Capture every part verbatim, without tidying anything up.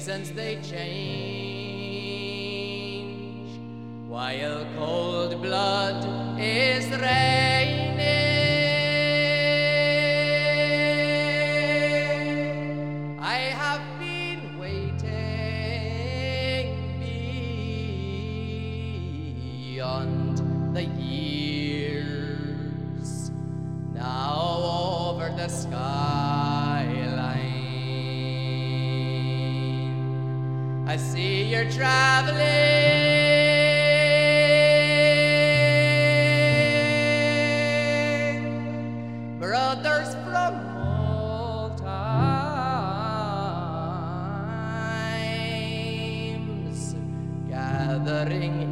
seasons they change, while cold blood is reigning. I have been waiting beyond the years, now over the skyline. I see you're traveling, brothers from all times, gathering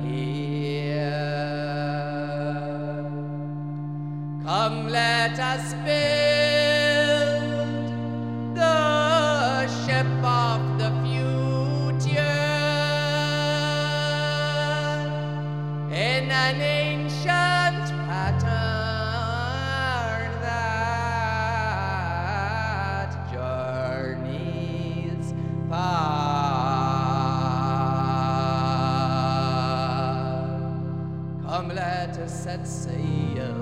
here. Come, let us build the ship of the future in an ancient pattern that journeys far. Come, let us set sail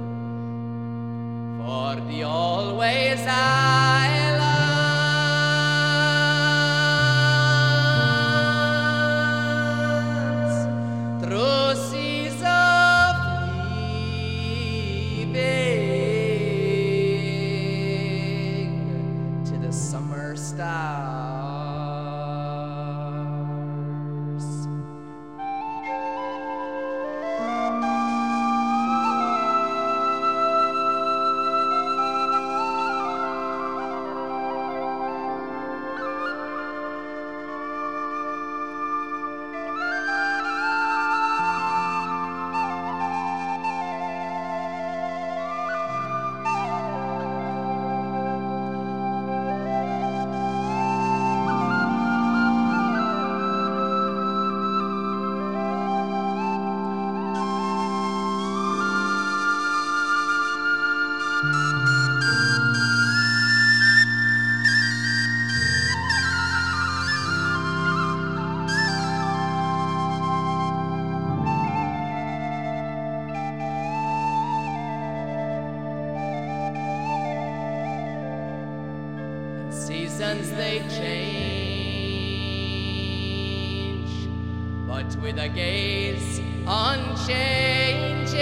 for the always islands, through seas of leaving to the summer stars. Seasons they change, but with a gaze unchanging.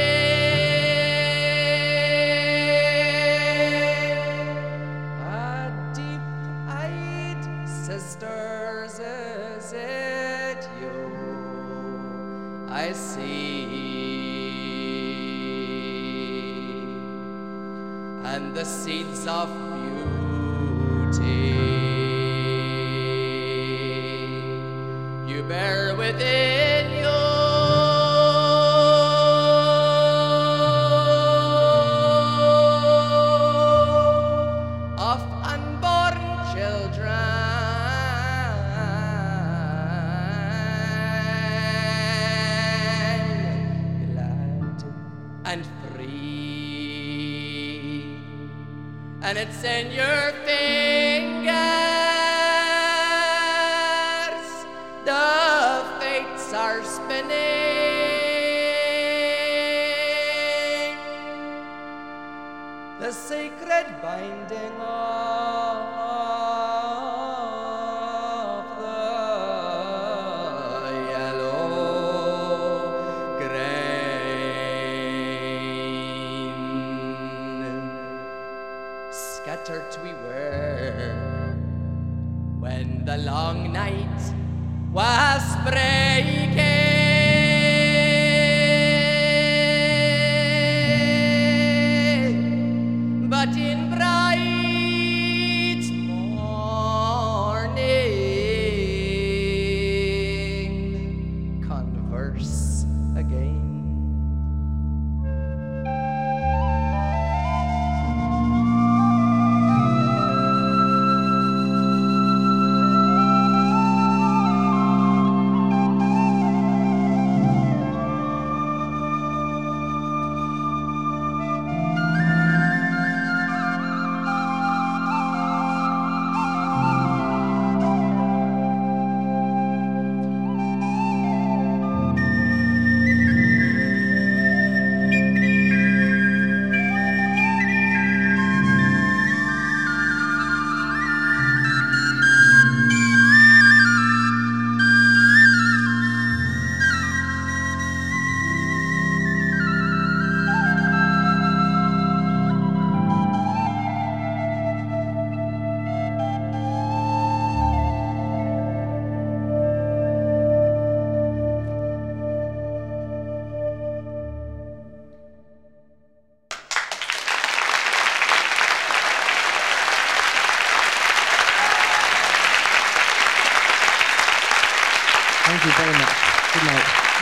Ah, deep-eyed sisters, is it you I see? And the seeds of you bear within you, of unborn children, glad and free, and it's in your fingers. The fates are spinning, the sacred binding of the yellow grain. Scattered we were when the long night was breaking, but in bright morning converse again. Good night.